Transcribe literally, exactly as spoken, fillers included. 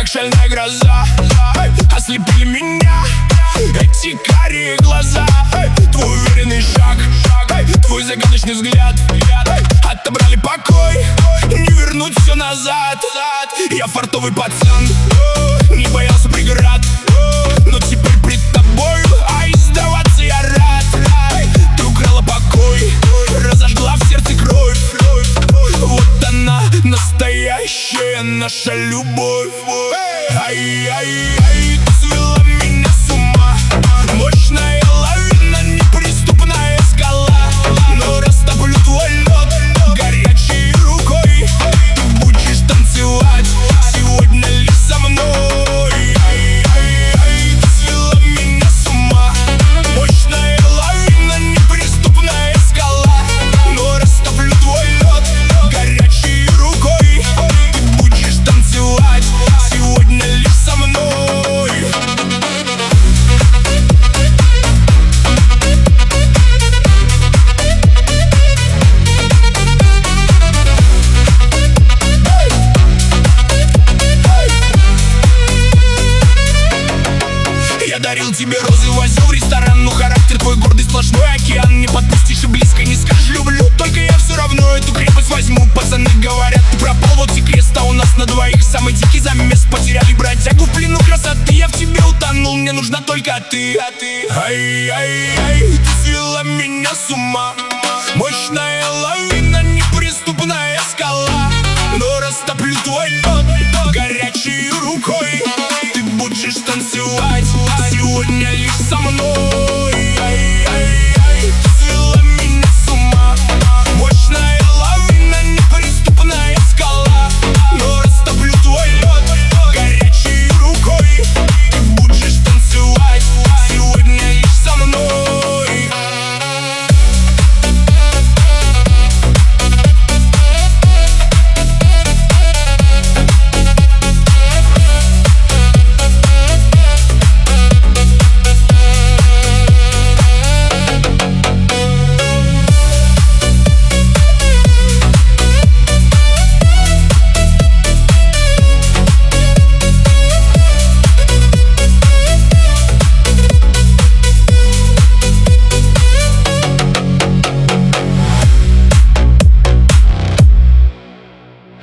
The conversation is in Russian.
шальная гроза. Ослепили меня эти карие глаза. Твой уверенный шаг, твой загадочный взгляд отобрали покой, не вернуть все назад. Я фартовый пацан, не боялся преград, но теперь пред тобой, ай, сдаваться я рад. Ты украла покой, разожгла в сердце кровь. Вот она, настоящая наша любовь. Ай-яй-яй, ты свела меня с ума. Мощная лавина, неприступная скала. Но растоплю твой лед горячей рукой. Ты будешь танцевать сегодня лишь со мной. Ай-яй-яй, ты свела меня с ума. Мощная лавина, неприступная скала. Но растоплю твой лед горячей рукой. Ты будешь танцевать сегодня лишь со мной. Я дарил тебе розы, возил в ресторан, но характер твой гордый, сплошной океан. Не подпустишь и близко не скажешь люблю, только я все равно эту крепость возьму. Пацаны говорят, ты пропал, вот и крест, а у нас на двоих самый дикий замес. Потеряли бродягу в плену красоты, я в тебе утонул, мне нужна только ты, а ты. Ай-яй-яй, ты свела меня с ума.